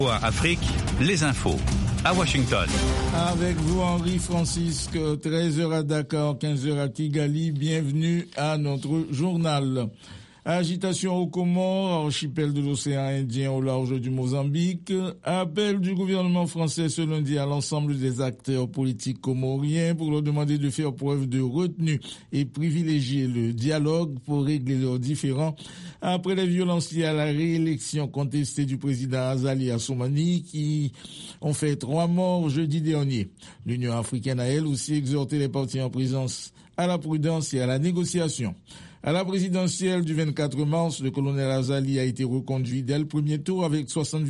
Afrique, les infos. À Washington. Avec vous, Henri Francisque, 13h à Dakar, 15h à Kigali. Bienvenue à notre journal. Agitation aux Comores, archipel de l'océan Indien au large du Mozambique. Appel du gouvernement français ce lundi à l'ensemble des acteurs politiques comoriens pour leur demander de faire preuve de retenue et privilégier le dialogue pour régler leurs différends après les violences liées à la réélection contestée du président Azali Assoumani qui ont fait 3 morts jeudi dernier. L'Union africaine a elle aussi exhorté les partis en présence à la prudence et à la négociation. À la présidentielle du 24 mars, le colonel Azali a été reconduit dès le premier tour avec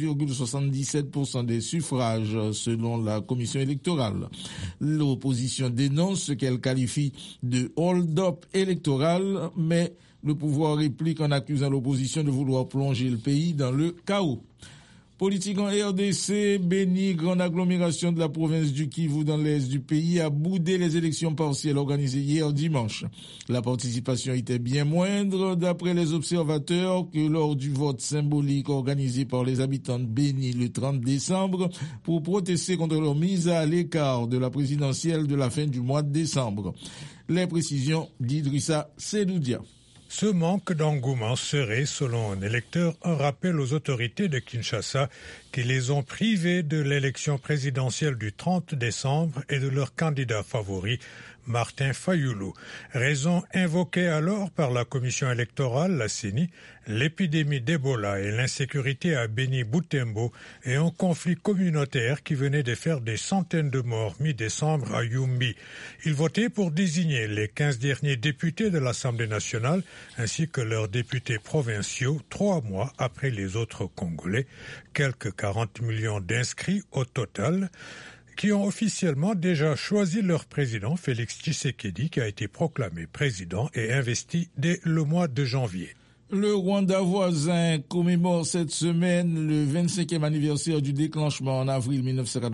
60,77% des suffrages selon la commission électorale. L'opposition dénonce ce qu'elle qualifie de hold-up électoral, mais le pouvoir réplique en accusant l'opposition de vouloir plonger le pays dans le chaos. Politique en RDC, Béni, grande agglomération de la province du Kivu dans l'est du pays, a boudé les élections partielles organisées hier dimanche. La participation était bien moindre d'après les observateurs que lors du vote symbolique organisé par les habitants de Béni le 30 décembre pour protester contre leur mise à l'écart de la présidentielle de la fin du mois de décembre. Les précisions d'Idrissa Sedoudia. Ce manque d'engouement serait, selon un électeur, un rappel aux autorités de Kinshasa qui les ont privés de l'élection présidentielle du 30 décembre et de leur candidat favori, Martin Fayoulou. Raison invoquée alors par la commission électorale, la CENI, l'épidémie d'Ebola et l'insécurité à Béni-Boutembo et un conflit communautaire qui venait de faire des centaines de morts mi-décembre à Yumbi. Ils votaient pour désigner les 15 derniers députés de l'Assemblée nationale ainsi que leurs députés provinciaux 3 mois après les autres Congolais, quelques 40 millions d'inscrits au total, qui ont officiellement déjà choisi leur président, Félix Tshisekedi, qui a été proclamé président et investi dès le mois de janvier. Le Rwanda voisin commémore cette semaine le 25e anniversaire du déclenchement en avril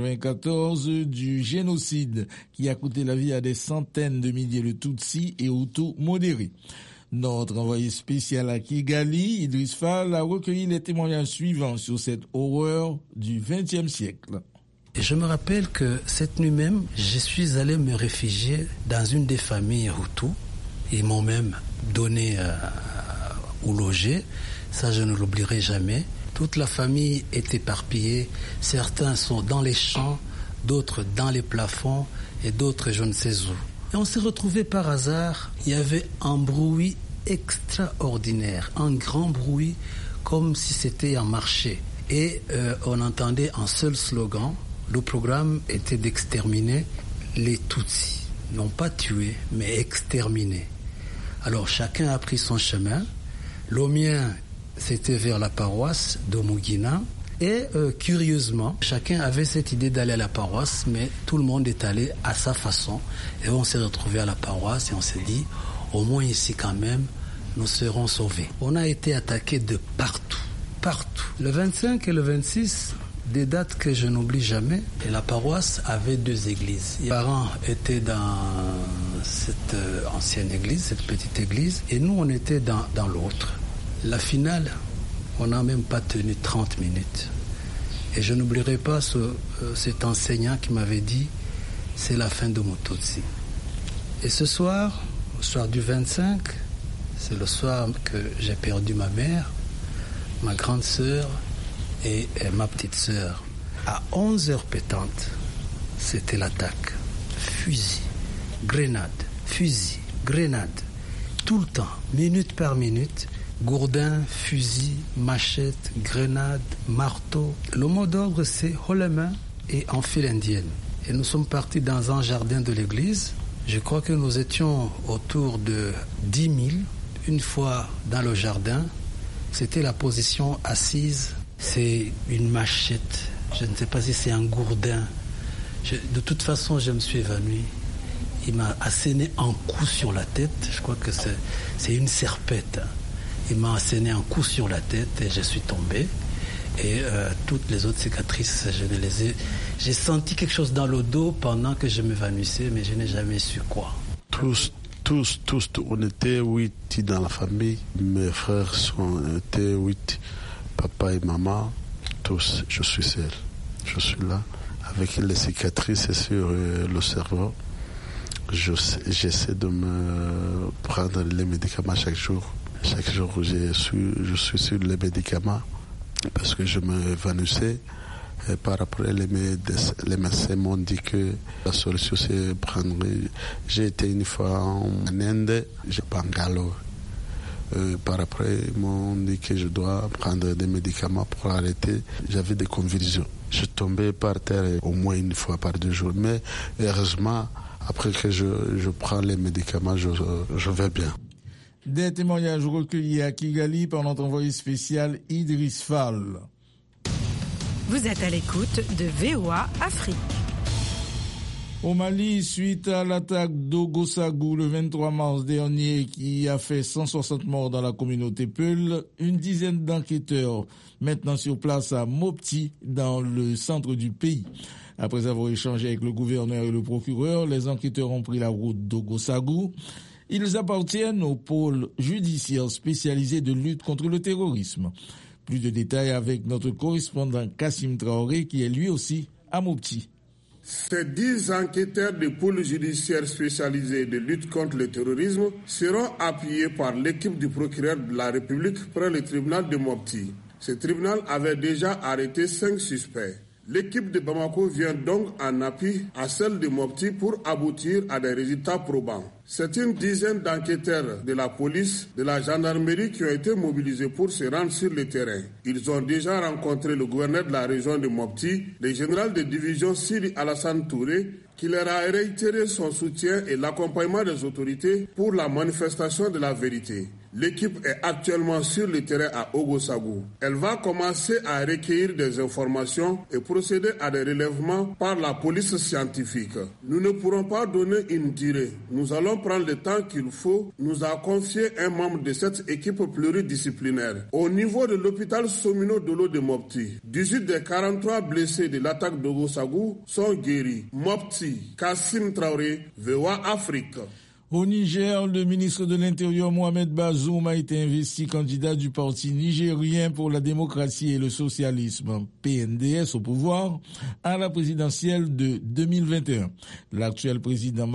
1994 du génocide qui a coûté la vie à des centaines de milliers de Tutsis et Hutus modérés. Notre envoyé spécial à Kigali, Idriss Fall, a recueilli les témoignages suivants sur cette horreur du XXe siècle. Je me rappelle que cette nuit même, je suis allé me réfugier dans une des familles Hutus. Ils m'ont même donné où loger. Ça, je ne l'oublierai jamais. Toute la famille est éparpillée. Certains sont dans les champs, d'autres dans les plafonds et d'autres je ne sais où. Et on s'est retrouvés par hasard. Il y avait un bruit extraordinaire, un grand bruit comme si c'était un marché. Et on entendait un seul slogan. Le programme était d'exterminer les Tutsis. Non pas tuer, mais exterminer. Alors chacun a pris son chemin. Le mien, c'était vers la paroisse de Mugina. Et curieusement, chacun avait cette idée d'aller à la paroisse, mais tout le monde est allé à sa façon. Et on s'est retrouvé à la paroisse et on s'est dit, au moins ici quand même, nous serons sauvés. On a été attaqués de partout, partout. Le 25 et le 26, des dates que je n'oublie jamais, et la paroisse avait 2 églises. Les parents étaient dans cette ancienne église, cette petite église, et nous on était dans l'autre. La finale, on n'a même pas tenu 30 minutes. Et je n'oublierai pas cet enseignant qui m'avait dit, c'est la fin de Mututsi. Et ce soir, au soir du 25, c'est le soir que j'ai perdu ma mère, ma grande sœur, et ma petite sœur. À 11h pétantes, c'était l'attaque. Fusil, grenade, fusil, grenade. Tout le temps, minute par minute, gourdin, fusil, machette, grenade, marteau. Le mot d'ordre, c'est haut les mains et en file indienne. Et nous sommes partis dans un jardin de l'église. Je crois que nous étions autour de 10 000. Une fois dans le jardin, c'était la position assise. C'est une machette, je ne sais pas si c'est un gourdin. De toute façon, je me suis évanoui. Il m'a asséné un coup sur la tête. Je crois que c'est une serpette. Il m'a asséné un coup sur la tête et je suis tombé. Et toutes les autres cicatrices, je ne les ai... J'ai senti quelque chose dans le dos pendant que je m'évanouissais, mais je n'ai jamais su quoi. Tous, on était 8 dans la famille. Mes frères étaient 8. Papa et maman, tous, je suis seul. Je suis là, avec les cicatrices sur le cerveau. J'essaie de me prendre les médicaments chaque jour. Chaque jour, je suis sur les médicaments parce que je me évanouissais. Par après, les médecins m'ont dit que la solution, c'est prendre... J'ai été une fois en Inde, j'ai Bangalore. Par après, ils m'ont dit que je dois prendre des médicaments pour arrêter. J'avais des convulsions. Je tombais par terre au moins une fois par 2 jours. Mais heureusement, après que je prends les médicaments, je vais bien. Des témoignages recueillis à Kigali par notre envoyé spécial Idriss Fall. Vous êtes à l'écoute de VOA Afrique. Au Mali, suite à l'attaque d'Ogosagou le 23 mars dernier qui a fait 160 morts dans la communauté Peul, une dizaine d'enquêteurs maintenant sur place à Mopti dans le centre du pays. Après avoir échangé avec le gouverneur et le procureur, les enquêteurs ont pris la route d'Ogosagou. Ils appartiennent au pôle judiciaire spécialisé de lutte contre le terrorisme. Plus de détails avec notre correspondant Kassim Traoré qui est lui aussi à Mopti. Ces 10 enquêteurs du pôle judiciaire spécialisé de lutte contre le terrorisme seront appuyés par l'équipe du procureur de la République près le tribunal de Mopti. Ce tribunal avait déjà arrêté 5 suspects. L'équipe de Bamako vient donc en appui à celle de Mopti pour aboutir à des résultats probants. C'est une dizaine d'enquêteurs de la police, de la gendarmerie qui ont été mobilisés pour se rendre sur le terrain. Ils ont déjà rencontré le gouverneur de la région de Mopti, le général de division Sidi Alassane Touré, qui leur a réitéré son soutien et l'accompagnement des autorités pour la manifestation de la vérité. L'équipe est actuellement sur le terrain à Ogosagou. Elle va commencer à recueillir des informations et procéder à des relèvements par la police scientifique. Nous ne pourrons pas donner une durée. Nous allons prendre le temps qu'il faut, nous a confié un membre de cette équipe pluridisciplinaire. Au niveau de l'hôpital Somino Dolo de Mopti, 18 des 43 blessés de l'attaque d'Ogosagou sont guéris. Mopti, Kassim Traoré, VOA Afrique. Au Niger, le ministre de l'Intérieur Mohamed Bazoum a été investi candidat du Parti nigérien pour la démocratie et le socialisme, PNDS au pouvoir, à la présidentielle de 2021. L'actuel président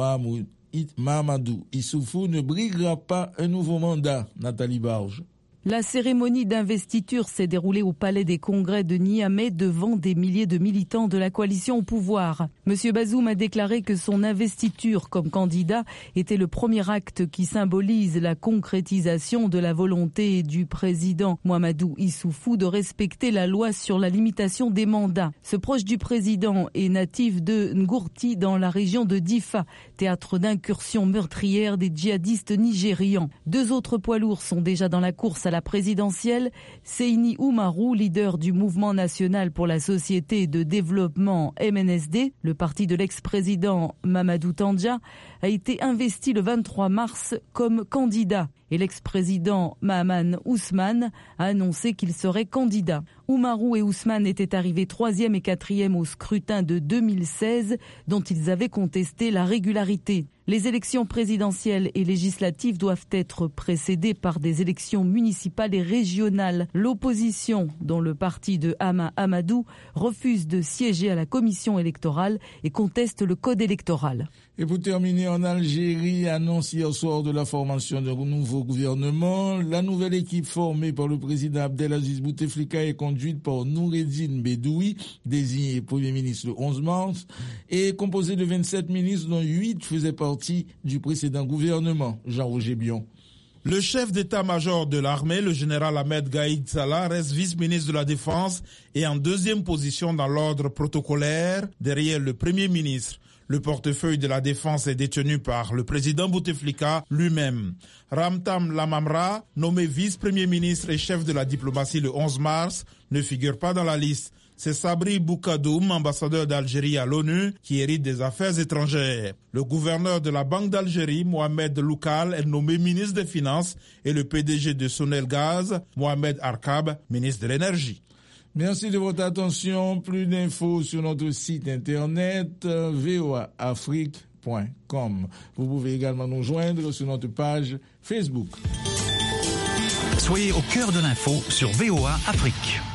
Mahamadou Issoufou ne briguera pas un nouveau mandat, Nathalie Barge. La cérémonie d'investiture s'est déroulée au Palais des Congrès de Niamey devant des milliers de militants de la coalition au pouvoir. Monsieur Bazoum a déclaré que son investiture comme candidat était le premier acte qui symbolise la concrétisation de la volonté du président Mahamadou Issoufou de respecter la loi sur la limitation des mandats. Ce proche du président est natif de Ngourti dans la région de Difa, théâtre d'incursions meurtrières des djihadistes nigérians. 2 autres poids lourds sont déjà dans la course à la présidentielle. Seyni Oumarou, leader du Mouvement national pour la société de développement MNSD, le parti de l'ex-président Mamadou Tandja, a été investi le 23 mars comme candidat. Et l'ex-président Mahaman Ousmane a annoncé qu'il serait candidat. Oumarou et Ousmane étaient arrivés 3e et 4e au scrutin de 2016, dont ils avaient contesté la régularité. Les élections présidentielles et législatives doivent être précédées par des élections municipales et régionales. L'opposition, dont le parti de Hama Amadou, refuse de siéger à la commission électorale et conteste le code électoral. Et pour terminer, en Algérie, annonce hier soir de la formation d'un nouveau gouvernement. La nouvelle équipe formée par le président Abdelaziz Bouteflika est conduite par Noureddine Bedoui, désigné Premier ministre le 11 mars, et composée de 27 ministres dont 8 faisaient partie du précédent gouvernement. Jean-Roger Bion. Le chef d'état-major de l'armée, le général Ahmed Gaïd Salah, reste vice-ministre de la Défense et en 2e position dans l'ordre protocolaire, derrière le Premier ministre. Le portefeuille de la Défense est détenu par le président Bouteflika lui-même. Ramtam Lamamra, nommé vice-premier ministre et chef de la diplomatie le 11 mars, ne figure pas dans la liste. C'est Sabri Boukadoum, ambassadeur d'Algérie à l'ONU, qui hérite des affaires étrangères. Le gouverneur de la Banque d'Algérie, Mohamed Loukal, est nommé ministre des Finances et le PDG de Sonelgaz, Mohamed Arkab, ministre de l'Énergie. Merci de votre attention. Plus d'infos sur notre site internet voaafrique.com. Vous pouvez également nous joindre sur notre page Facebook. Soyez au cœur de l'info sur VOA Afrique.